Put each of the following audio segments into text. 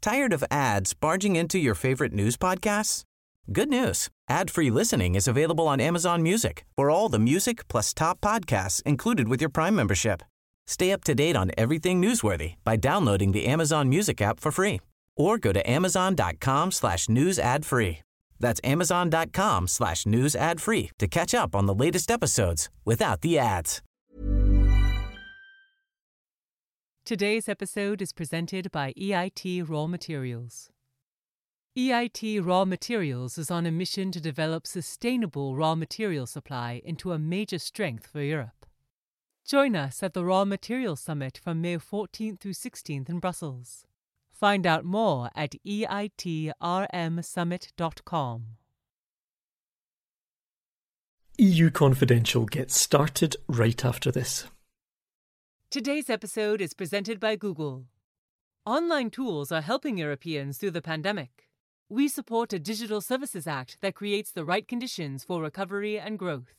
Tired of ads barging into your favorite news podcasts? Good news. Ad-free listening is available on Amazon Music for all the music plus top podcasts included with your Prime membership. Stay up to date on everything newsworthy by downloading the Amazon Music app for free or go to amazon.com/news ad free. That's amazon.com/news ad free to catch up on the latest episodes without the ads. Today's episode is presented by EIT Raw Materials. EIT Raw Materials is on a mission to develop sustainable raw material supply into a major strength for Europe. Join us at the Raw Materials Summit from May 14th through 16th in Brussels. Find out more at eitrmsummit.com. EU Confidential gets started right after this. Today's episode is presented by Google. Online tools are helping Europeans through the pandemic. We support a Digital Services Act that creates the right conditions for recovery and growth.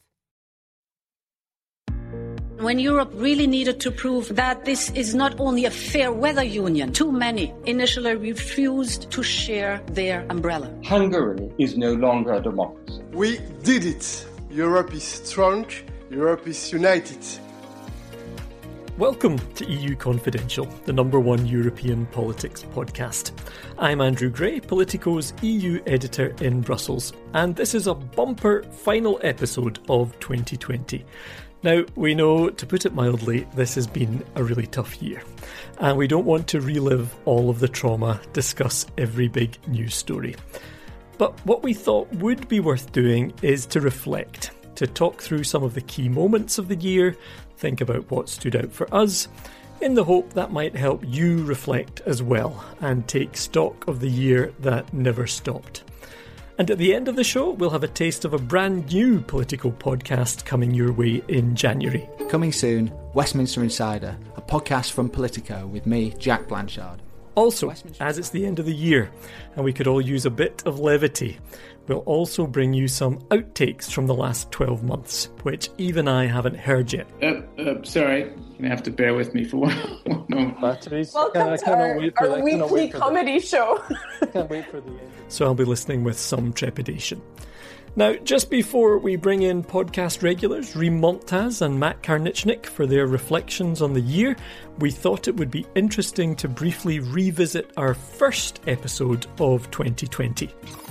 When Europe really needed to prove that this is not only a fair weather union, too many initially refused to share their umbrella. Hungary is no longer a democracy. We did it. Europe is strong. Europe is united. Welcome to EU Confidential, the #1 European politics podcast. I'm Andrew Gray, Politico's EU editor in Brussels, and this is a bumper final episode of 2020. Now, we know, to put it mildly, this has been a really tough year, and we don't want to relive all of the trauma, discuss every big news story. But what we thought would be worth doing is to reflect, to talk through some of the key moments of the year, think about what stood out for us, in the hope that might help you reflect as well and take stock of the year that never stopped. And at the end of the show, we'll have a taste of a brand new political podcast coming your way in January. Coming soon, Westminster Insider, a podcast from Politico with me, Jack Blanchard. Also, as it's the end of the year and we could all use a bit of levity, we'll also bring you some outtakes from the last 12 months, which even I haven't heard yet. Sorry, you're going to have to bear with me for one moment. Welcome to our weekly comedy show. I can't wait for the end. So I'll be listening with some trepidation. Now, just before we bring in podcast regulars Reem Montaz and Matt Karnichnik for their reflections on the year, we thought it would be interesting to briefly revisit our first episode of 2020.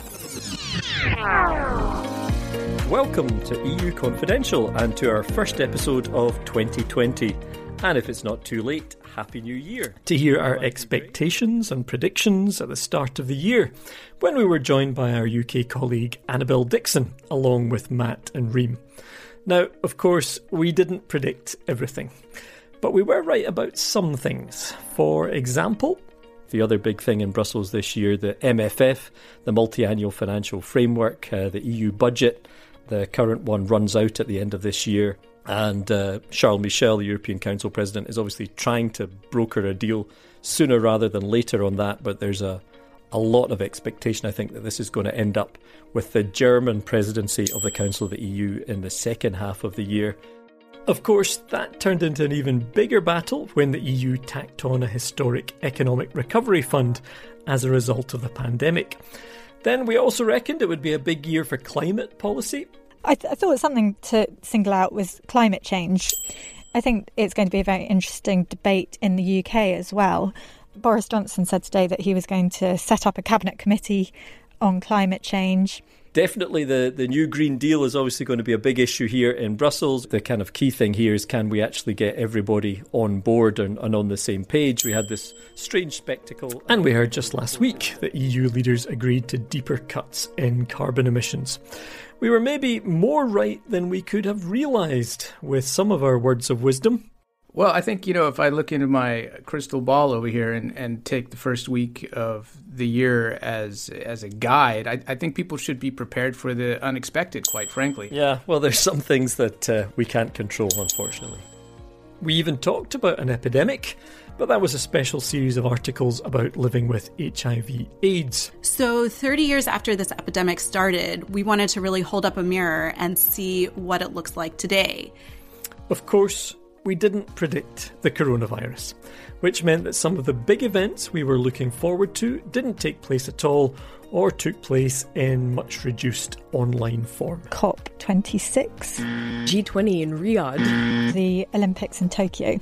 Welcome to EU Confidential and to our first episode of 2020. And if it's not too late, Happy New Year. To hear our expectations and predictions at the start of the year, when we were joined by our UK colleague Annabelle Dixon, along with Matt and Reem. Now, of course, we didn't predict everything, but we were right about some things. For example, the other big thing in Brussels this year, the MFF, the Multiannual Financial Framework, the EU budget. The current one runs out at the end of this year. And Charles Michel, the European Council President, is obviously trying to broker a deal sooner rather than later on that. But there's a lot of expectation, I think, that this is going to end up with the German presidency of the Council of the EU in the second half of the year. Of course, that turned into an even bigger battle when the EU tacked on a historic economic recovery fund as a result of the pandemic. Then we also reckoned it would be a big year for climate policy. I thought something to single out was climate change. I think it's going to be a very interesting debate in the UK as well. Boris Johnson said today that he was going to set up a cabinet committee on climate change. Definitely the new Green Deal is obviously going to be a big issue here in Brussels. The kind of key thing here is, can we actually get everybody on board and on the same page? We had this strange spectacle. And we heard just last week that EU leaders agreed to deeper cuts in carbon emissions. We were maybe more right than we could have realised with some of our words of wisdom. Well, I think, if I look into my crystal ball over here and take the first week of the year as a guide, I think people should be prepared for the unexpected, quite frankly. Yeah, well, there's some things that we can't control, unfortunately. We even talked about an epidemic, but that was a special series of articles about living with HIV/AIDS. So 30 years after this epidemic started, we wanted to really hold up a mirror and see what it looks like today. Of course, we didn't predict the coronavirus, which meant that some of the big events we were looking forward to didn't take place at all or took place in much reduced online form. COP26, G20 in Riyadh, the Olympics in Tokyo.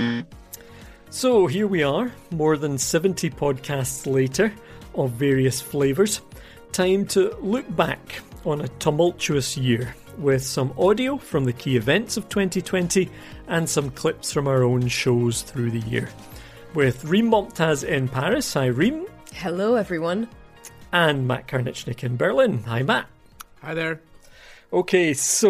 So here we are, more than 70 podcasts later of various flavours. Time to look back on a tumultuous year with some audio from the key events of 2020 and some clips from our own shows through the year. With Reem Momtaz in Paris. Hi, Reem. Hello, everyone. And Matt Karnichnik in Berlin. Hi, Matt. Hi there. Okay,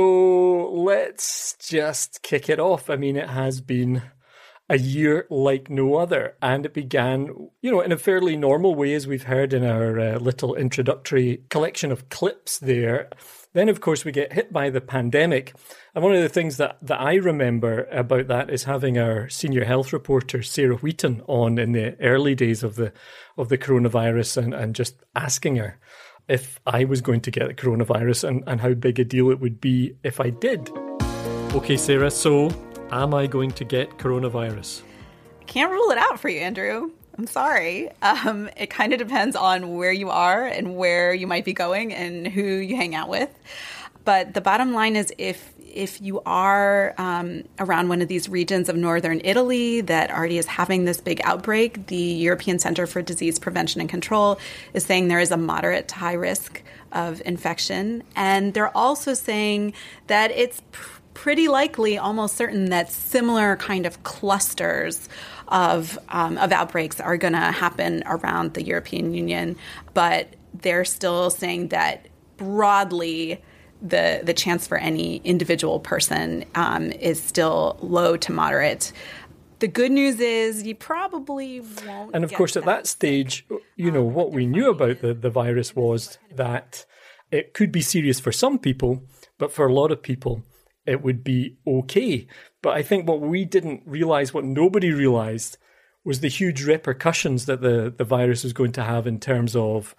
so let's just kick it off. I mean, it has been a year like no other, and it began, in a fairly normal way, as we've heard in our little introductory collection of clips there. Then, of course, we get hit by the pandemic. And one of the things that I remember about that is having our senior health reporter, Sarah Wheaton, on in the early days of the coronavirus and just asking her if I was going to get the coronavirus and how big a deal it would be if I did. Okay, Sarah, so am I going to get coronavirus? Can't rule it out for you, Andrew. I'm sorry. It kind of depends on where you are and where you might be going and who you hang out with. But the bottom line is if you are around one of these regions of northern Italy that already is having this big outbreak, the European Center for Disease Prevention and Control is saying there is a moderate to high risk of infection. And they're also saying that it's pretty likely, almost certain, that similar kind of clusters of outbreaks are going to happen around the European Union. But they're still saying that broadly, the chance for any individual person is still low to moderate. The good news is you probably won't. And of course, at that stage, what we knew about the virus was that it could be serious for some people, but for a lot of people, it would be okay. But I think what we didn't realize, what nobody realized, was the huge repercussions that the virus was going to have in terms of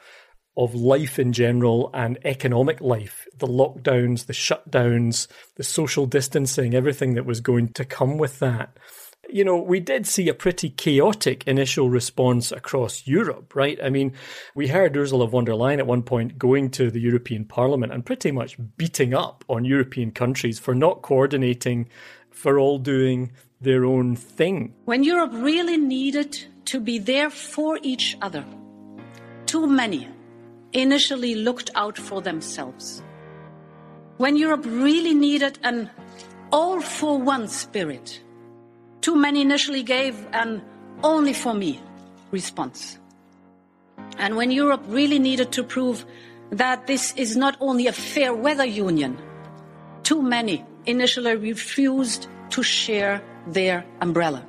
life in general and economic life, the lockdowns, the shutdowns, the social distancing, everything that was going to come with that. We did see a pretty chaotic initial response across Europe, right? I mean, we heard Ursula von der Leyen at one point going to the European Parliament and pretty much beating up on European countries for not coordinating, for all doing their own thing. When Europe really needed to be there for each other, too many initially looked out for themselves. When Europe really needed an all-for-one spirit, too many initially gave an only for me response. And when Europe really needed to prove that this is not only a fair weather union, too many initially refused to share their umbrella.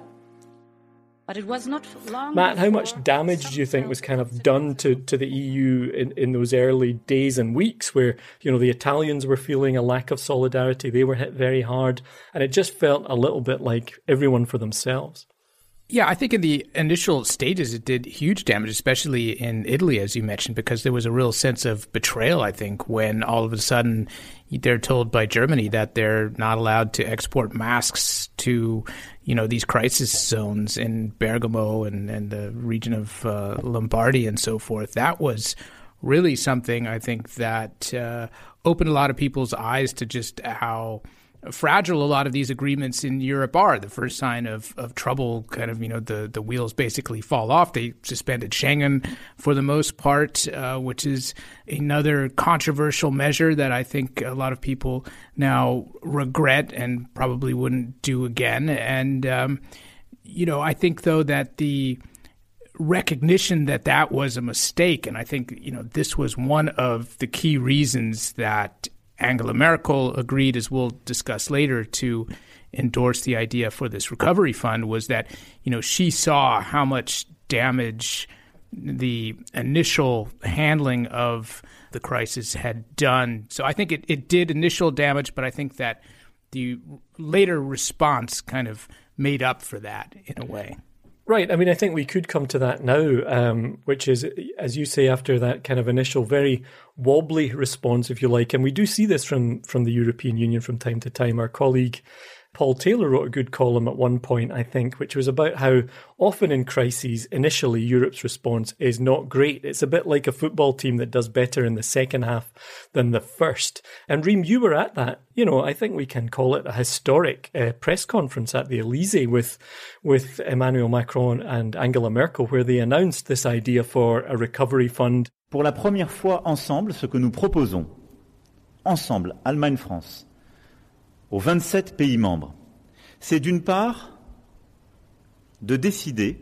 But it was not long. Matt, how much damage do you think was kind of done to the EU in those early days and weeks where, the Italians were feeling a lack of solidarity? They were hit very hard, and it just felt a little bit like everyone for themselves. Yeah, I think in the initial stages, it did huge damage, especially in Italy, as you mentioned, because there was a real sense of betrayal, I think, when all of a sudden they're told by Germany that they're not allowed to export masks to, these crisis zones in Bergamo and the region of Lombardy and so forth. That was really something, I think, that opened a lot of people's eyes to just how fragile a lot of these agreements in Europe are. The first sign of trouble, kind of, the wheels basically fall off. They suspended Schengen for the most part, which is another controversial measure that I think a lot of people now regret and probably wouldn't do again. And, I think, though, that the recognition that was a mistake, and I think, this was one of the key reasons that Angela Merkel agreed, as we'll discuss later, to endorse the idea for this recovery fund, was that, she saw how much damage the initial handling of the crisis had done. So I think it did initial damage, but I think that the later response kind of made up for that in a way. Right. I mean, I think we could come to that now, which is, as you say, after that kind of initial very wobbly response, if you like. And we do see this from the European Union from time to time. Our colleague Paul Taylor wrote a good column at one point, I think, which was about how often in crises, initially Europe's response is not great. It's a bit like a football team that does better in the second half than the first. And Reem, you were at that, I think we can call it a historic press conference at the Elysée with Emmanuel Macron and Angela Merkel, where they announced this idea for a recovery fund. Pour la première fois ensemble, ce que nous proposons, ensemble, Allemagne-France, aux 27 pays membres, c'est d'une part de décider,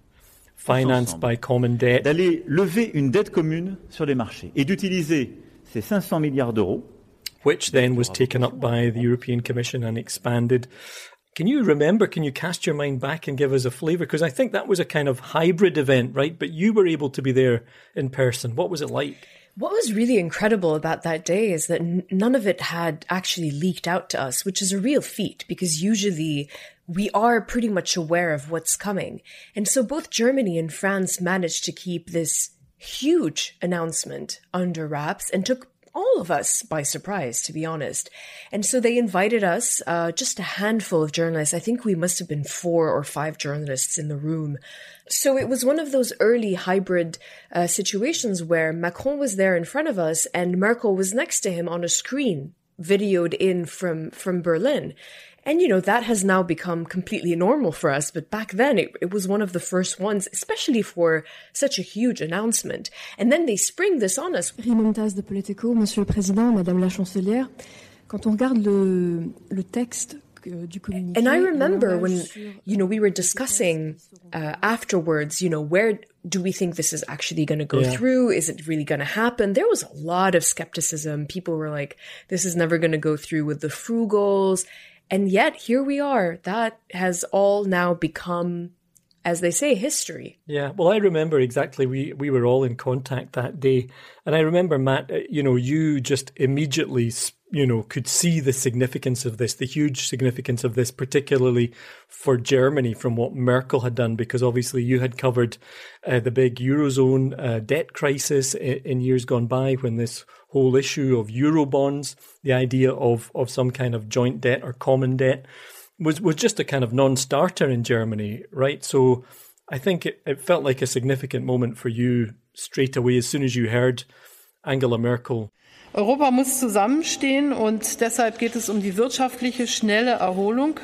financed by common debt, d'aller lever une dette commune sur les marchés et d'utiliser ces 500 milliards d'euros, which then was taken up by the European Commission and expanded. Can you cast your mind back and give us a flavour? Because I think that was a kind of hybrid event, right? But you were able to be there in person. What was it like? What was really incredible about that day is that none of it had actually leaked out to us, which is a real feat because usually we are pretty much aware of what's coming. And so both Germany and France managed to keep this huge announcement under wraps and took all of us by surprise, to be honest. And so they invited us, just a handful of journalists. I think we must have been 4 or 5 journalists in the room. So it was one of those early hybrid situations where Macron was there in front of us and Merkel was next to him on a screen, videoed in from Berlin. And, that has now become completely normal for us. But back then, it was one of the first ones, especially for such a huge announcement. And then they spring this on us. Rimontas de Politico, Monsieur le Président, Madame la Chancelière, quand on regarde le texte du communiqué. And I remember when, we were discussing afterwards, where do we think this is actually going to go through? Is it really going to happen? There was a lot of skepticism. People were like, this is never going to go through with the frugals. And yet, here we are. That has all now become, as they say, history. Yeah, well, I remember exactly. We were all in contact that day. And I remember, Matt, you just immediately, could see the significance of this, the huge significance of this, particularly for Germany from what Merkel had done, because obviously you had covered the big Eurozone debt crisis in years gone by when this whole issue of Eurobonds, the idea of some kind of joint debt or common debt was just a kind of non-starter in Germany, right? So I think it felt like a significant moment for you straight away as soon as you heard Angela Merkel. Europa muss zusammenstehen und deshalb geht es um die wirtschaftliche, schnelle Erholung.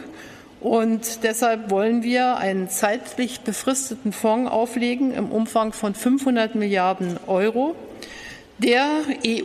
Und deshalb wollen wir einen zeitlich befristeten Fonds auflegen im Umfang von 500 Milliarden Euro. Der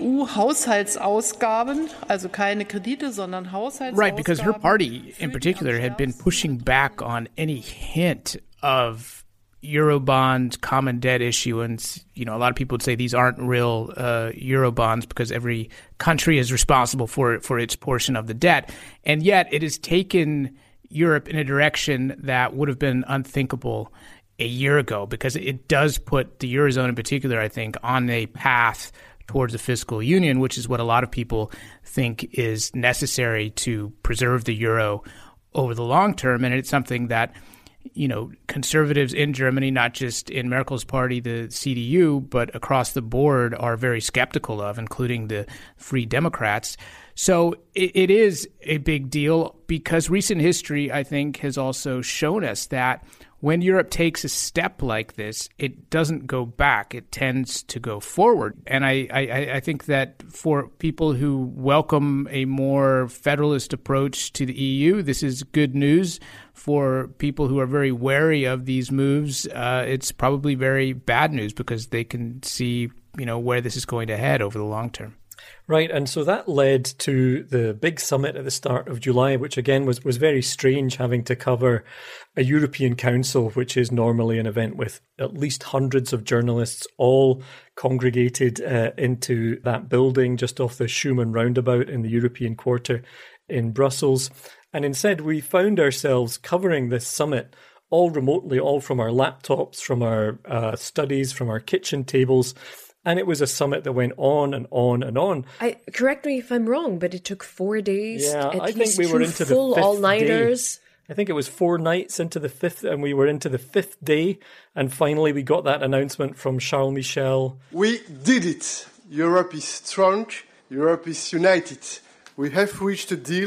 EU-Haushaltsausgaben, also keine Kredite, sondern Haushaltsausgaben. Right, because her party in particular had been pushing back on any hint of Eurobond common debt issuance. A lot of people would say these aren't real Eurobonds because every country is responsible for its portion of the debt. And yet it has taken Europe in a direction that would have been unthinkable a year ago, because it does put the Eurozone in particular, I think, on a path towards a fiscal union, which is what a lot of people think is necessary to preserve the euro over the long term. And it's something that, conservatives in Germany, not just in Merkel's party, the CDU, but across the board are very skeptical of, including the Free Democrats. So it is a big deal because recent history, I think, has also shown us that when Europe takes a step like this, it doesn't go back. It tends to go forward. And I think that for people who welcome a more federalist approach to the EU, this is good news. For people who are very wary of these moves, it's probably very bad news because they can see, where this is going to head over the long term. Right, and so that led to the big summit at the start of July, which again was very strange, having to cover a European Council, which is normally an event with at least hundreds of journalists all congregated into that building just off the Schuman roundabout in the European Quarter in Brussels. And instead, we found ourselves covering this summit all remotely, all from our laptops, from our studies, from our kitchen tables. And it was a summit that went on and on and on. Correct me if I'm wrong, but it took 4 days. Yeah, at I least think we were into the full 5th all-nighters. day. I think it was 4 nights into the 5th, and we were into the 5th day. And finally, we got that announcement from Charles Michel. We did it. Europe is strong. Europe is united. We have reached a deal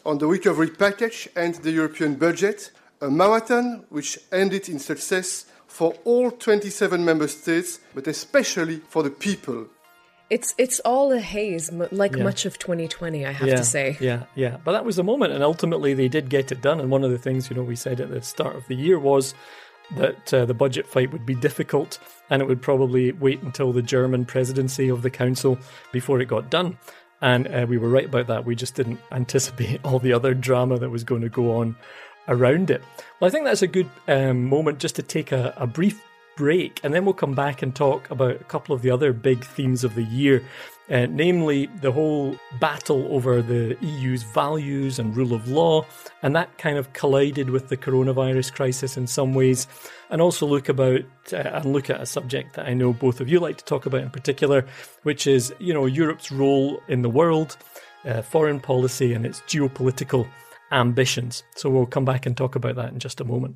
on the recovery package and the European budget, a marathon which ended in success for all 27 member states, but especially for the people. It's all a haze, much of 2020, I have to say. Yeah. But that was the moment, and ultimately they did get it done. And one of the things, we said at the start of the year was that the budget fight would be difficult, and it would probably wait until the German presidency of the council before it got done. And we were right about that. We just didn't anticipate all the other drama that was going to go on around it. Well, I think that's a good moment just to take a brief break, and then we'll come back and talk about a couple of the other big themes of the year, namely the whole battle over the EU's values and rule of law, and that kind of collided with the coronavirus crisis in some ways, and also look at a subject that I know both of you like to talk about in particular, which is Europe's role in the world, foreign policy and its geopolitical ambitions. So we'll come back and talk about that in just a moment.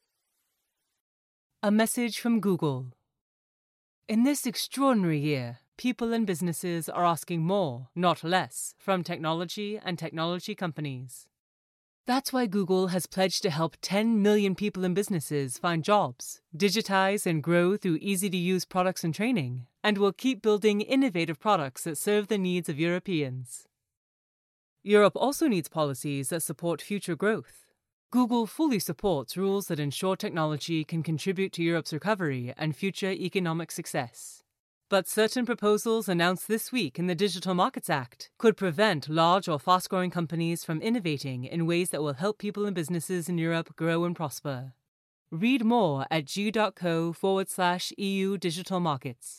A message from Google. In this extraordinary year, people and businesses are asking more, not less, from technology and technology companies. That's why Google has pledged to help 10 million people and businesses find jobs, digitize and grow through easy-to-use products and training, and will keep building innovative products that serve the needs of Europeans. Europe also needs policies that support future growth. Google fully supports rules that ensure technology can contribute to Europe's recovery and future economic success. But certain proposals announced this week in the Digital Markets Act could prevent large or fast-growing companies from innovating in ways that will help people and businesses in Europe grow and prosper. Read more at g.co/EU Digital Markets.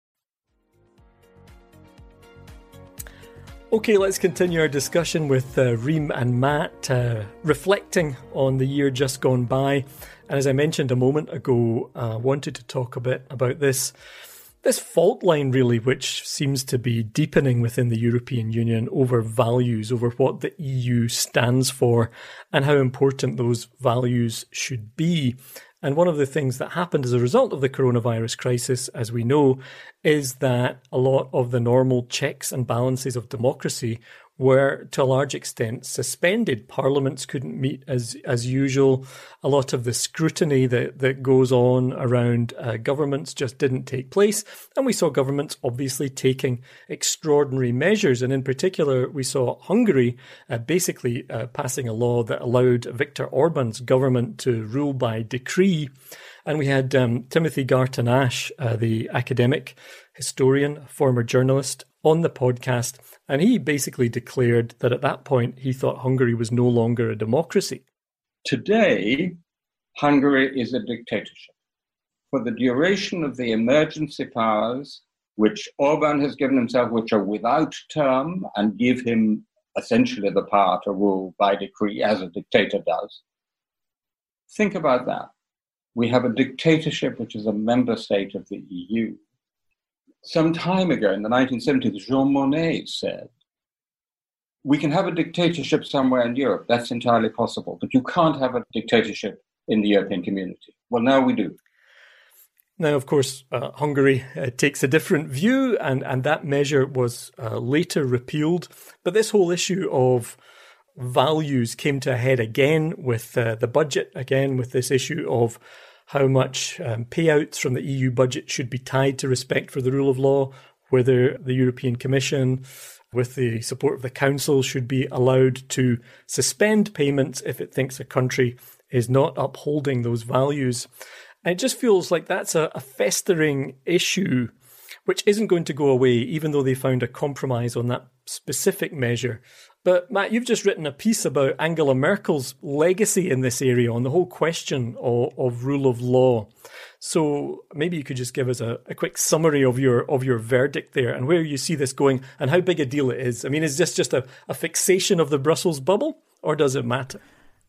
Okay, let's continue our discussion with Reem and Matt, reflecting on the year just gone by. And as I mentioned a moment ago, I wanted to talk a bit about this fault line, really, which seems to be deepening within the European Union over values, over what the EU stands for, and how important those values should be. And one of the things that happened as a result of the coronavirus crisis, as we know, is that a lot of the normal checks and balances of democracy were, to a large extent, suspended. Parliaments couldn't meet as usual. A lot of the scrutiny that goes on around governments just didn't take place. And we saw governments obviously taking extraordinary measures. And in particular, we saw Hungary basically passing a law that allowed Viktor Orban's government to rule by decree. And we had Timothy Garton-Ash, the academic historian, former journalist, on the podcast, and he basically declared that at that point he thought Hungary was no longer a democracy. Today, Hungary is a dictatorship. For the duration of the emergency powers, which Orban has given himself, which are without term and give him essentially the power to rule by decree as a dictator does, think about that. We have a dictatorship which is a member state of the EU. Some time ago, in the 1970s, Jean Monnet said, we can have a dictatorship somewhere in Europe. That's entirely possible. But you can't have a dictatorship in the European community. Well, now we do. Now, of course, Hungary takes a different view, and that measure was later repealed. But this whole issue of values came to a head again with the budget, again with this issue of how much payouts from the EU budget should be tied to respect for the rule of law, whether the European Commission, with the support of the Council, should be allowed to suspend payments if it thinks a country is not upholding those values. And it just feels like that's a festering issue which isn't going to go away, even though they found a compromise on that specific measure. But Matt, you've just written a piece about Angela Merkel's legacy in this area on the whole question of rule of law. So maybe you could just give us a quick summary of your verdict there and where you see this going and how big a deal it is. I mean, is this just a fixation of the Brussels bubble, or does it matter?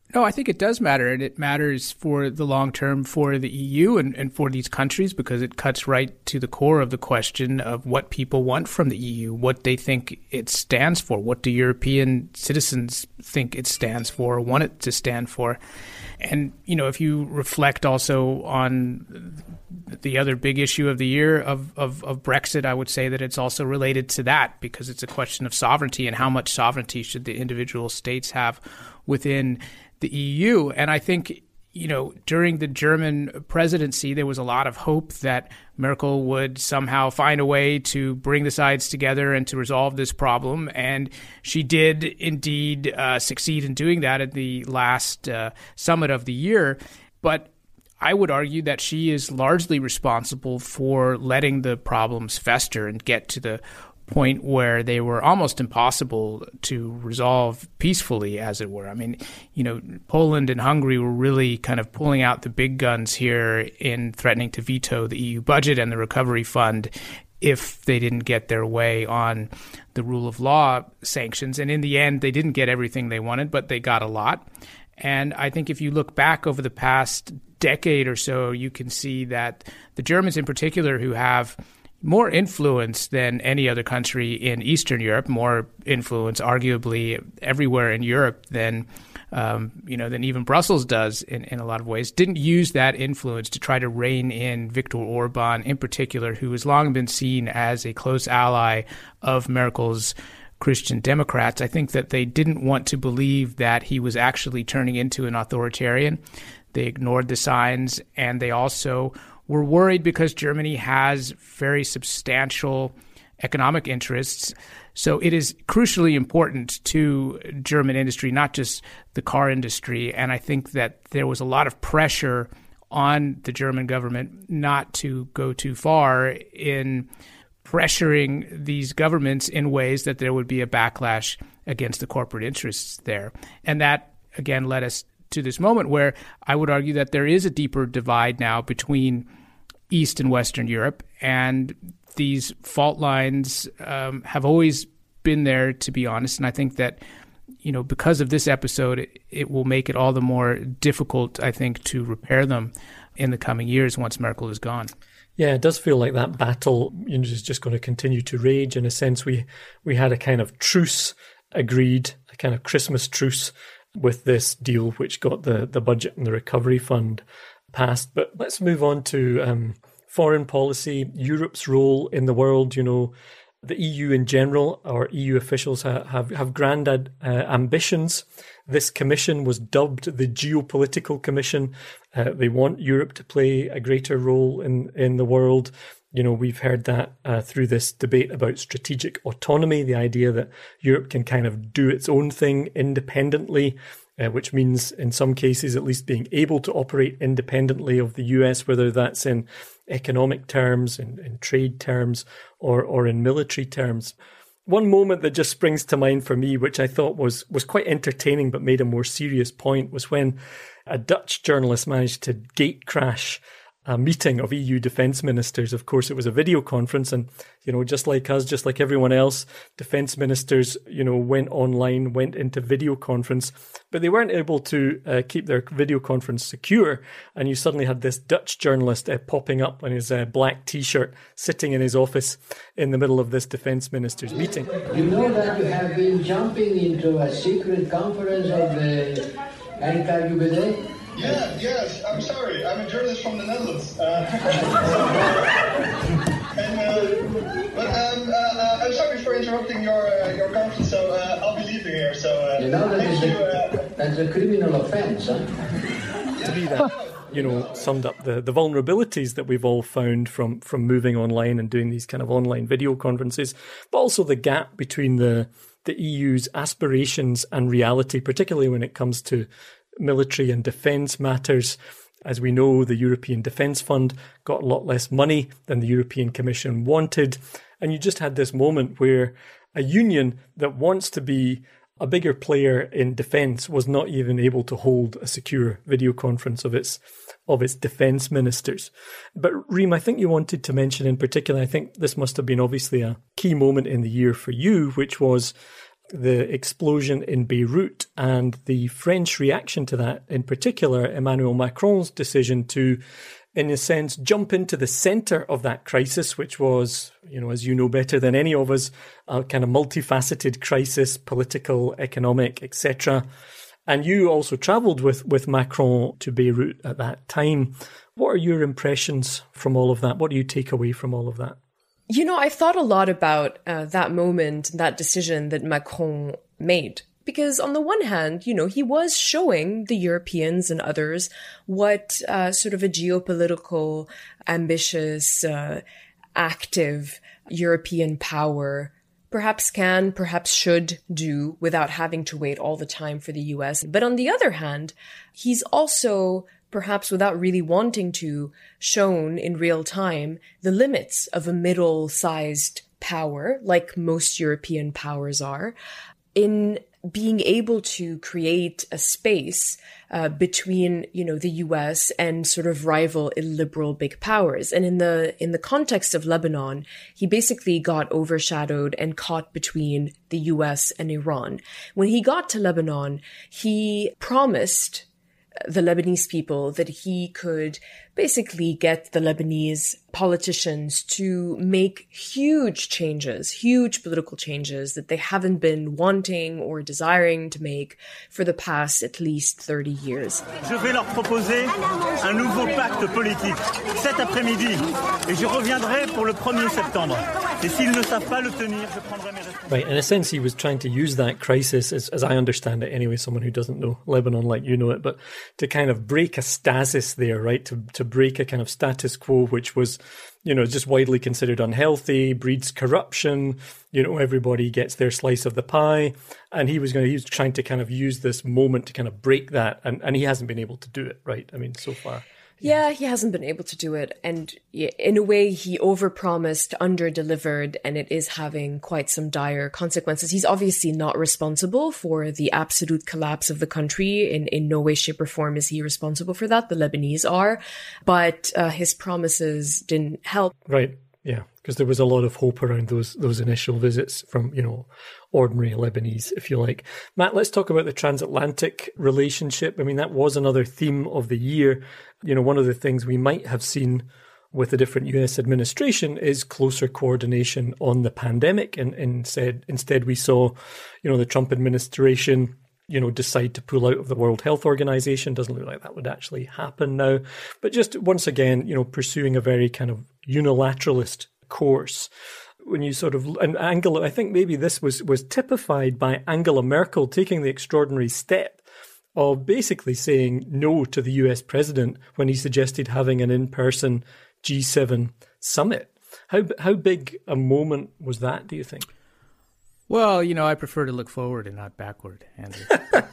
No, I think it does matter, and it matters for the long term for the EU and for these countries, because it cuts right to the core of the question of what people want from the EU, what they think it stands for, what do European citizens think it stands for, or want it to stand for. And, you know, if you reflect also on the other big issue of the year of Brexit, I would say that it's also related to that, because it's a question of sovereignty and how much sovereignty should the individual states have within the EU. And I think, you know, during the German presidency, there was a lot of hope that Merkel would somehow find a way to bring the sides together and to resolve this problem. And she did indeed succeed in doing that at the last summit of the year. But I would argue that she is largely responsible for letting the problems fester and get to the point where they were almost impossible to resolve peacefully, as it were. I mean, you know, Poland and Hungary were really kind of pulling out the big guns here in threatening to veto the EU budget and the recovery fund if they didn't get their way on the rule of law sanctions. And in the end, they didn't get everything they wanted, but they got a lot. And I think if you look back over the past decade or so, you can see that the Germans in particular, who have more influence than any other country in Eastern Europe, more influence arguably everywhere in Europe than even Brussels does in a lot of ways, didn't use that influence to try to rein in Viktor Orban in particular, who has long been seen as a close ally of Merkel's Christian Democrats. I think that they didn't want to believe that he was actually turning into an authoritarian. They ignored the signs, and they also were worried because Germany has very substantial economic interests. So it is crucially important to German industry, not just the car industry. And I think that there was a lot of pressure on the German government not to go too far in pressuring these governments in ways that there would be a backlash against the corporate interests there. And that, again, led us to this moment where I would argue that there is a deeper divide now between East and Western Europe, and these fault lines have always been there, to be honest. And I think that, you know, because of this episode, it will make it all the more difficult, I think, to repair them in the coming years once Merkel is gone. Yeah, it does feel like that battle, you know, is just going to continue to rage. In a sense, we had a kind of truce agreed, a kind of Christmas truce with this deal, which got the budget and the recovery fund passed. But let's move on to foreign policy, Europe's role in the world. You know, the EU in general, our EU officials have grand ambitions. This commission was dubbed the Geopolitical Commission. They want Europe to play a greater role in the world. You know, we've heard that through this debate about strategic autonomy, the idea that Europe can kind of do its own thing independently, which means in some cases at least being able to operate independently of the US, whether that's in economic terms, in trade terms, or in military terms. One moment that just springs to mind for me, which I thought was quite entertaining but made a more serious point, was when a Dutch journalist managed to gate crash a meeting of EU defence ministers. Of course, it was a video conference, and, you know, just like us, just like everyone else, defence ministers, you know, went online, went into video conference, but they weren't able to keep their video conference secure. And you suddenly had this Dutch journalist popping up in his black T-shirt, sitting in his office in the middle of this defence ministers' meeting. You know that you have been jumping into a secret conference of the NKVD? Yes, I'm sorry. I'm a journalist from the Netherlands. I'm sorry for interrupting your conference, so I'll be leaving here. So you know, that's a criminal offence, huh? To me, that, you know, summed up the vulnerabilities that we've all found from moving online and doing these kind of online video conferences, but also the gap between the EU's aspirations and reality, particularly when it comes to military and defence matters. As we know, the European Defence Fund got a lot less money than the European Commission wanted. And you just had this moment where a union that wants to be a bigger player in defence was not even able to hold a secure video conference of its defence ministers. But Reem, I think you wanted to mention in particular, I think this must have been obviously a key moment in the year for you, which was the explosion in Beirut and the French reaction to that, in particular, Emmanuel Macron's decision to, in a sense, jump into the centre of that crisis, which was, as you know better than any of us, a kind of multifaceted crisis, political, economic, etc. And you also travelled with Macron to Beirut at that time. What are your impressions from all of that? What do you take away from all of that? I've thought a lot about that moment, that decision that Macron made. Because on the one hand, he was showing the Europeans and others what sort of a geopolitical, ambitious, active European power perhaps can, perhaps should do without having to wait all the time for the US. But on the other hand, he's also, perhaps without really wanting to, shown in real time the limits of a middle-sized power, like most European powers are, in being able to create a space between, the US and sort of rival illiberal big powers. And in the context of Lebanon, he basically got overshadowed and caught between the US and Iran. When he got to Lebanon, he promised the Lebanese people that he could basically get the Lebanese politicians to make huge political changes that they haven't been wanting or desiring to make for the past at least 30 years. Je vais leur proposer un nouveau pacte politique cet après-midi et je reviendrai pour le 1er septembre. Et s'ils ne savent pas le tenir, je prendrai mes responsabilités. Right, in a sense, he was trying to use that crisis, as I understand it anyway, someone who doesn't know Lebanon like you know it, but to kind of break a stasis there, right? To break a kind of status quo, which was, just widely considered unhealthy, breeds corruption, everybody gets their slice of the pie. And he was trying to kind of use this moment to kind of break that. And he hasn't been able to do it, right? I mean, so far. Yeah, he hasn't been able to do it. And in a way, he overpromised, underdelivered, and it is having quite some dire consequences. He's obviously not responsible for the absolute collapse of the country. In no way, shape, or form is he responsible for that. The Lebanese are. But his promises didn't help. Right. Yeah, because there was a lot of hope around those initial visits from, ordinary Lebanese, if you like. Matt, let's talk about the transatlantic relationship. I mean, that was another theme of the year. One of the things we might have seen with a different US administration is closer coordination on the pandemic. And instead we saw, the Trump administration, decide to pull out of the World Health Organization. Doesn't look like that would actually happen now. But just once again, pursuing a very kind of unilateralist course. When you and Angela, I think maybe this was typified by Angela Merkel taking the extraordinary step of basically saying no to the US president when he suggested having an in-person G7 summit. How big a moment was that, do you think? Well, I prefer to look forward and not backward, Andrew.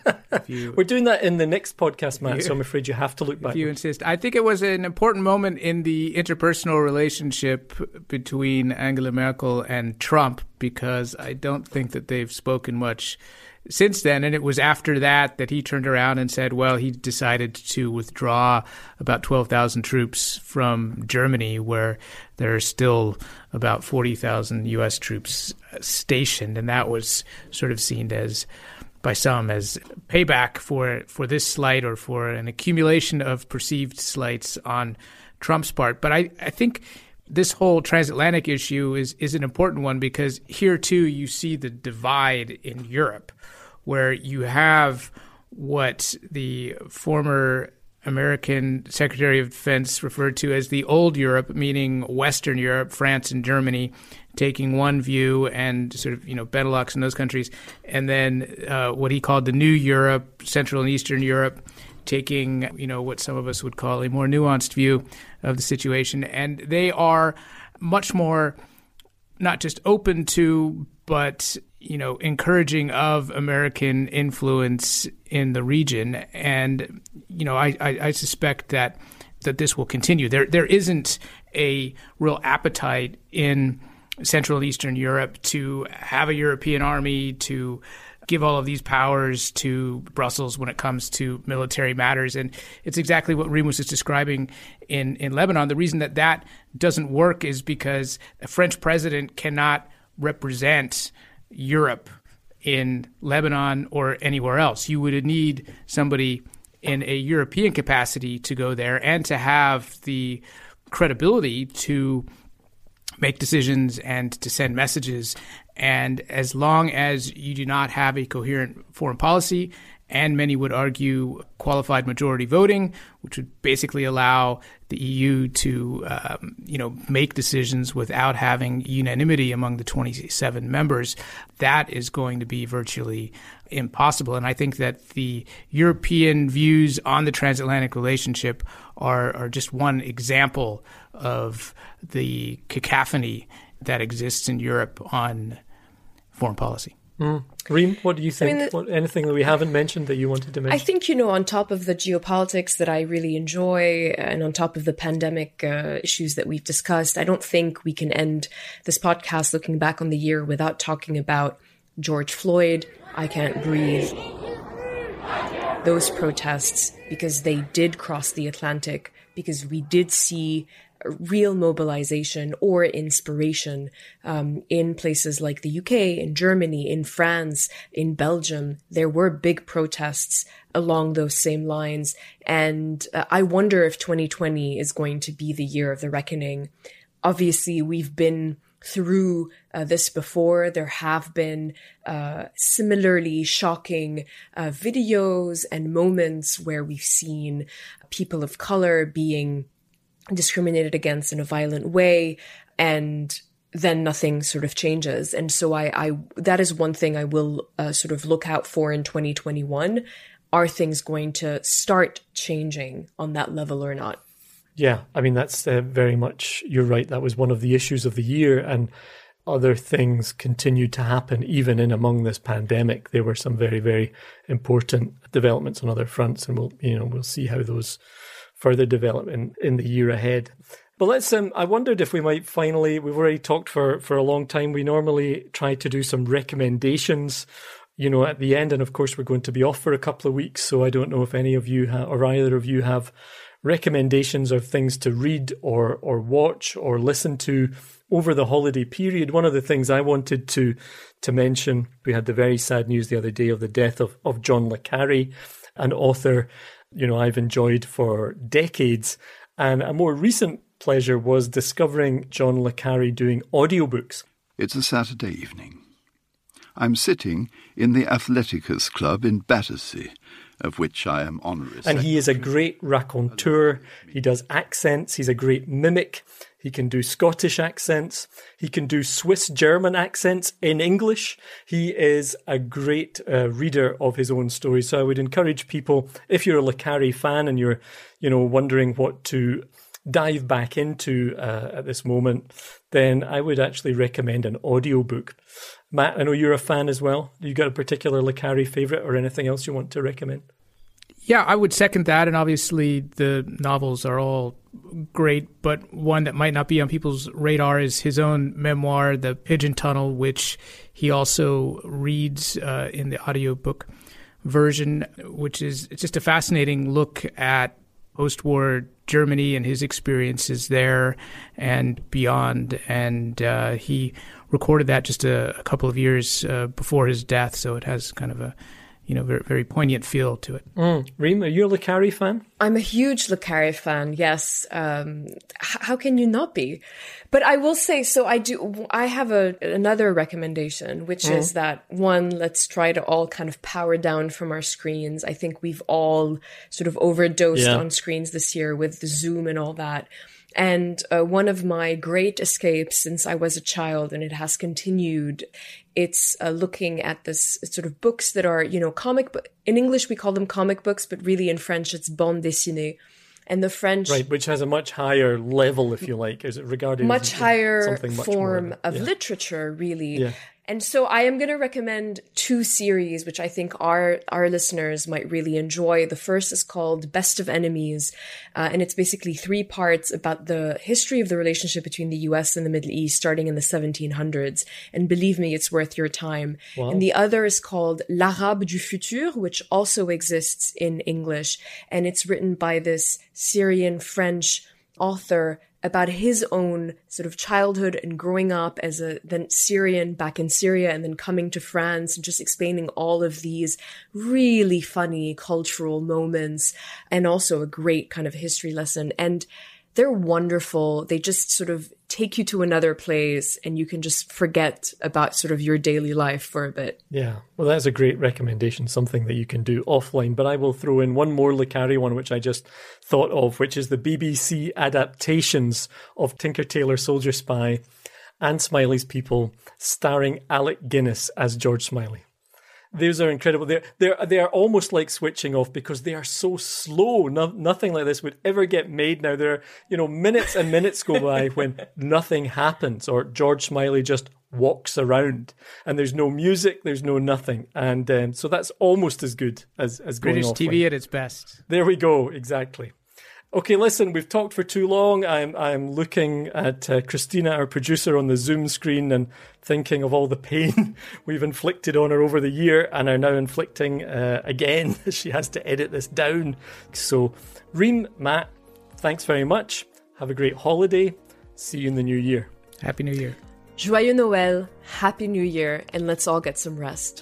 We're doing that in the next podcast, Matt, so I'm afraid you have to look back. If you insist. I think it was an important moment in the interpersonal relationship between Angela Merkel and Trump, because I don't think that they've spoken much since then. And it was after that he turned around and said, well, he decided to withdraw about 12,000 troops from Germany, where there are still about 40,000 U.S. troops stationed. And that was sort of seen by some as payback for this slight, or for an accumulation of perceived slights on Trump's part. But I think this whole transatlantic issue is an important one, because here, too, you see the divide in Europe, where you have what the former American Secretary of Defense referred to as the old Europe, meaning Western Europe, France and Germany, taking one view, and sort of, Benelux and those countries, and then what he called the new Europe, Central and Eastern Europe, taking, what some of us would call a more nuanced view of the situation. And they are much more not just open to, but encouraging of American influence in the region. And, I suspect that this will continue. There isn't a real appetite in Central and Eastern Europe to have a European army, to give all of these powers to Brussels when it comes to military matters. And it's exactly what Remus is describing in Lebanon. The reason that doesn't work is because a French president cannot represent Europe in Lebanon or anywhere else. You would need somebody in a European capacity to go there and to have the credibility to make decisions and to send messages. And as long as you do not have a coherent foreign policy, and many would argue qualified majority voting, which would basically allow the EU to, make decisions without having unanimity among the 27 members, that is going to be virtually impossible. And I think that the European views on the transatlantic relationship are just one example of the cacophony that exists in Europe on foreign policy. Reem, what do you think? Anything that we haven't mentioned that you wanted to mention? I think, on top of the geopolitics that I really enjoy and on top of the pandemic issues that we've discussed, I don't think we can end this podcast looking back on the year without talking about George Floyd, I Can't Breathe, those protests, because they did cross the Atlantic, because we did see real mobilization or inspiration in places like the UK, in Germany, in France, in Belgium. There were big protests along those same lines. And I wonder if 2020 is going to be the year of the reckoning. Obviously, we've been through this before. There have been similarly shocking videos and moments where we've seen people of color being discriminated against in a violent way, and then nothing sort of changes. And so I that is one thing I will sort of look out for in 2021. Are things going to start changing on that level or not? Yeah, I mean, that's very much, you're right. That was one of the issues of the year, and other things continued to happen even in among this pandemic. There were some very, very important developments on other fronts, and we'll see how those further develop in the year ahead. But let's, I wondered if we might finally, we've already talked for a long time. We normally try to do some recommendations, at the end. And of course, we're going to be off for a couple of weeks. So I don't know if any of you or either of you have recommendations of things to read or watch or listen to over the holiday period. One of the things I wanted to mention, we had the very sad news the other day of the death of John le Carré, an author I've enjoyed for decades. And a more recent pleasure was discovering John le Carré doing audiobooks. It's a Saturday evening. I'm sitting in the Athleticus Club in Battersea, of which I am honorary. And he is a great raconteur. He does accents. He's a great mimic. He can do Scottish accents. He can do Swiss German accents in English. He is a great reader of his own stories. So I would encourage people, if you're a le Carré fan and you're, wondering what to dive back into at this moment, then I would actually recommend an audiobook. Matt, I know you're a fan as well. You got a particular le Carré favourite or anything else you want to recommend? Yeah, I would second that. And obviously the novels are all great, but one that might not be on people's radar is his own memoir, The Pigeon Tunnel, which he also reads in the audiobook version, which is just a fascinating look at post-war Germany and his experiences there and beyond. And he recorded that just a couple of years before his death, so it has kind of a very, very poignant feel to it. Reem, are you a le Carré fan? I'm a huge le Carré fan, yes. How can you not be? But I will say, I have another recommendation, which is that, one, let's try to all kind of power down from our screens. I think we've all sort of overdosed on screens this year with the Zoom and all that. And one of my great escapes since I was a child, and it has continued, it's looking at this sort of books that are, comic book. In English, we call them comic books, but really in French, it's bande dessinée. And the French... Right, which has a much higher level, if you like. Is it regarded much as higher something much form more, of literature, really. Yeah. And so I am going to recommend two series, which I think our listeners might really enjoy. The first is called Best of Enemies, and it's basically 3 parts about the history of the relationship between the US and the Middle East, starting in the 1700s. And believe me, it's worth your time. Wow. And the other is called L'Arabe du Futur, which also exists in English, and it's written by this Syrian-French author about his own sort of childhood and growing up as a then Syrian back in Syria and then coming to France, and just explaining all of these really funny cultural moments, and also a great kind of history lesson. And they're wonderful. They just sort of take you to another place and you can just forget about sort of your daily life for a bit. Yeah, well, that's a great recommendation, something that you can do offline. But I will throw in one more Le Carré one, which I just thought of, which is the BBC adaptations of Tinker Tailor Soldier Spy and Smiley's People, starring Alec Guinness as George Smiley. Those are incredible. They are almost like switching off because they are so slow. Nothing like this would ever get made now. There are, minutes and minutes go by when nothing happens, or George Smiley just walks around and there's no music, there's no nothing. And so that's almost as good as going British offline. TV at its best. There we go. Exactly. Okay, listen, we've talked for too long. I'm looking at Christina, our producer, on the Zoom screen and thinking of all the pain we've inflicted on her over the year and are now inflicting again. She has to edit this down. So, Reem, Matt, thanks very much. Have a great holiday. See you in the new year. Happy New Year. Joyeux Noël, Happy New Year, and let's all get some rest.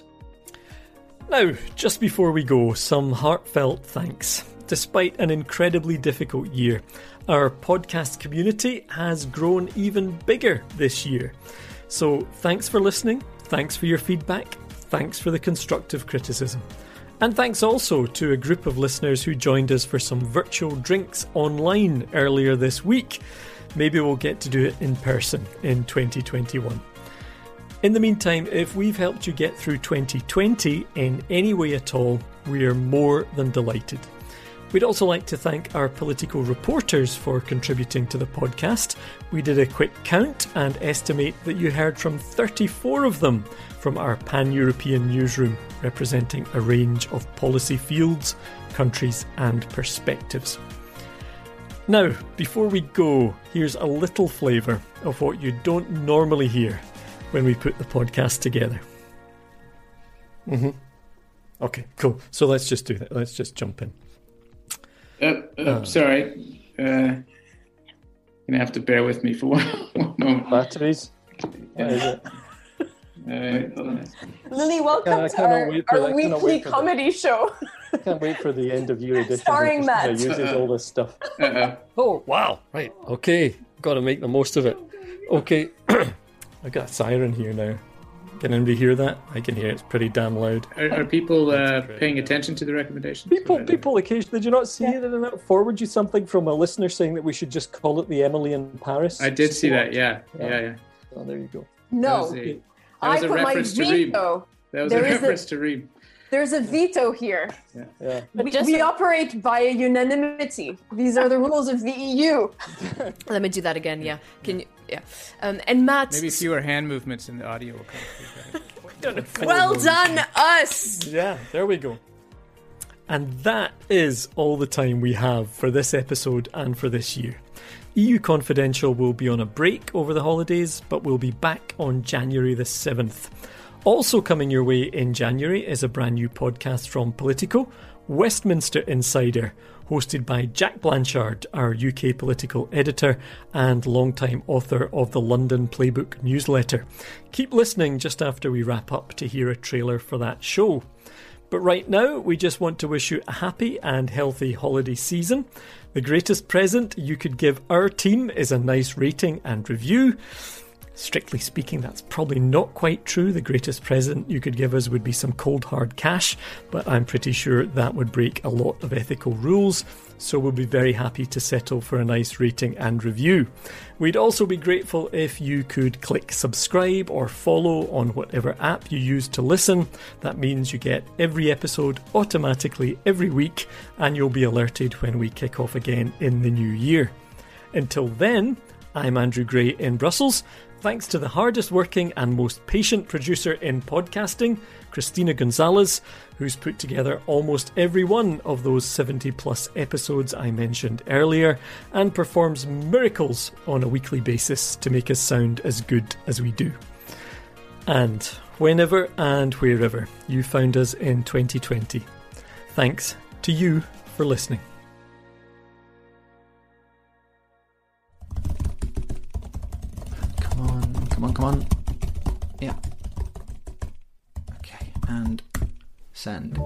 Now, just before we go, some heartfelt thanks. Despite an incredibly difficult year, our podcast community has grown even bigger this year. So thanks for listening, thanks for your feedback, thanks for the constructive criticism. And thanks also to a group of listeners who joined us for some virtual drinks online earlier this week. Maybe we'll get to do it in person in 2021. In the meantime, if we've helped you get through 2020 in any way at all, we are more than delighted. We'd also like to thank our political reporters for contributing to the podcast. We did a quick count and estimate that you heard from 34 of them from our pan-European newsroom, representing a range of policy fields, countries and perspectives. Now, before we go, here's a little flavour of what you don't normally hear when we put the podcast together. Okay, cool. So let's just do that. Let's just jump in. Sorry. You're going to have to bear with me for one moment. Batteries? What is it? Lily, welcome to our weekly comedy show. I can't wait for the end of year edition. Starring Matt. Uses all this stuff. Oh, wow. Right. Okay. Got to make the most of it. Okay. I got a siren here now. Can anybody hear that? I can hear it. It's pretty damn loud. Are people paying attention to the recommendations? People occasionally. Did you not see it? Did I not forward you something from a listener saying that we should just call it the Emily in Paris? I did see that. Yeah. Oh, there you go. No, that was a reference to veto. That was a reference to Reem. There's a veto here. Yeah. We operate by unanimity. These are the rules of the EU. Let me do that again. Yeah. Can you? Yeah. And Matt. Maybe fewer hand movements in the audio will come through. Well done, us. Yeah. There we go. And that is all the time we have for this episode and for this year. EU Confidential will be on a break over the holidays, but we'll be back on January the 7th. Also coming your way in January is a brand new podcast from Politico, Westminster Insider, hosted by Jack Blanchard, our UK political editor and longtime author of the London Playbook newsletter. Keep listening just after we wrap up to hear a trailer for that show. But right now, we just want to wish you a happy and healthy holiday season. The greatest present you could give our team is a nice rating and review. Strictly speaking, that's probably not quite true. The greatest present you could give us would be some cold hard cash, but I'm pretty sure that would break a lot of ethical rules, so we'll be very happy to settle for a nice rating and review. We'd also be grateful if you could click subscribe or follow on whatever app you use to listen. That means you get every episode automatically every week, and you'll be alerted when we kick off again in the new year. Until then, I'm Andrew Gray in Brussels. Thanks to the hardest working and most patient producer in podcasting, Christina Gonzalez, who's put together almost every one of those 70 plus episodes I mentioned earlier and performs miracles on a weekly basis to make us sound as good as we do. And whenever and wherever you found us in 2020, thanks to you for listening. Come on. Yeah. Okay, and send.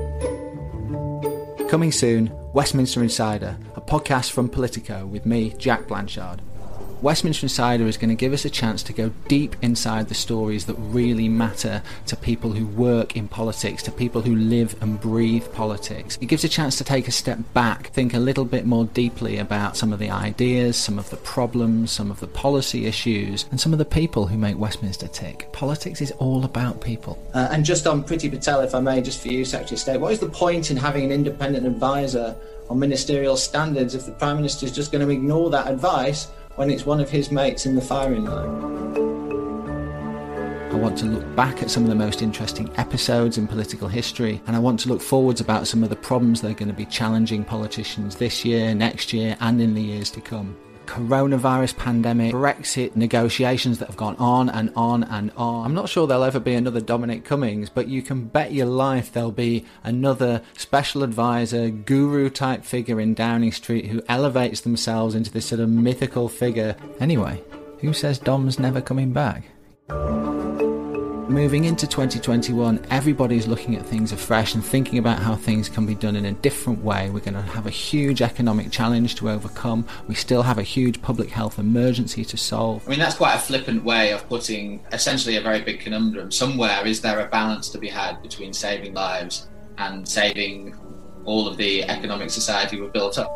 Coming soon, Westminster Insider, a podcast from Politico with me, Jack Blanchard. Westminster Insider is going to give us a chance to go deep inside the stories that really matter to people who work in politics, to people who live and breathe politics. It gives a chance to take a step back, think a little bit more deeply about some of the ideas, some of the problems, some of the policy issues, and some of the people who make Westminster tick. Politics is all about people. And just on Priti Patel, if I may, just for you, Secretary of State, what is the point in having an independent advisor on ministerial standards if the Prime Minister is just going to ignore that advice when it's one of his mates in the firing line? I want to look back at some of the most interesting episodes in political history, and I want to look forwards about some of the problems that are going to be challenging politicians this year, next year, and in the years to come. Coronavirus pandemic, Brexit negotiations that have gone on and on and on. I'm not sure there'll ever be another Dominic Cummings, but you can bet your life there'll be another special advisor, guru type figure in Downing Street who elevates themselves into this sort of mythical figure. Anyway, who says Dom's never coming back? Moving into 2021, everybody's looking at things afresh and thinking about how things can be done in a different way. We're going to have a huge economic challenge to overcome. We still have a huge public health emergency to solve. I mean, that's quite a flippant way of putting essentially a very big conundrum. Somewhere is there a balance to be had between saving lives and saving all of the economic society we've built up?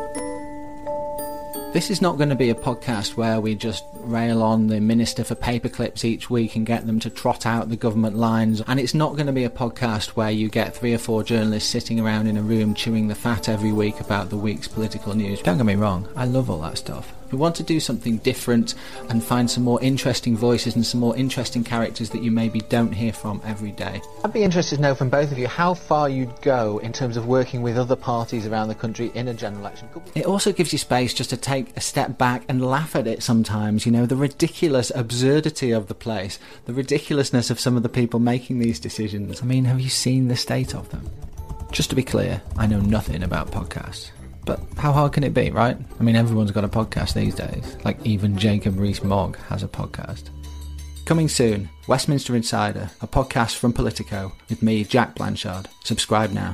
This is not going to be a podcast where we just rail on the Minister for paperclips each week and get them to trot out the government lines. And it's not going to be a podcast where you get 3 or 4 journalists sitting around in a room chewing the fat every week about the week's political news. Don't get me wrong, I love all that stuff. We want to do something different and find some more interesting voices and some more interesting characters that you maybe don't hear from every day. I'd be interested to know from both of you how far you'd go in terms of working with other parties around the country in a general election. It also gives you space just to take a step back and laugh at it sometimes, you know, the ridiculous absurdity of the place, the ridiculousness of some of the people making these decisions. I mean, have you seen the state of them? Just to be clear, I know nothing about podcasts. But how hard can it be, right? I mean, everyone's got a podcast these days. Like, even Jacob Rees-Mogg has a podcast. Coming soon, Westminster Insider, a podcast from Politico with me, Jack Blanchard. Subscribe now.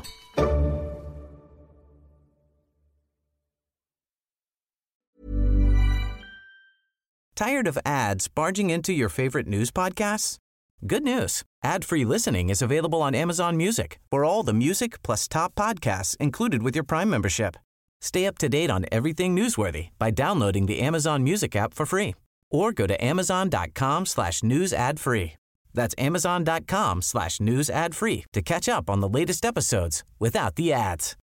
Tired of ads barging into your favorite news podcasts? Good news. Ad-free listening is available on Amazon Music for all the music plus top podcasts included with your Prime membership. Stay up to date on everything newsworthy by downloading the Amazon Music app for free or go to amazon.com/news ad free. That's amazon.com/news ad free to catch up on the latest episodes without the ads.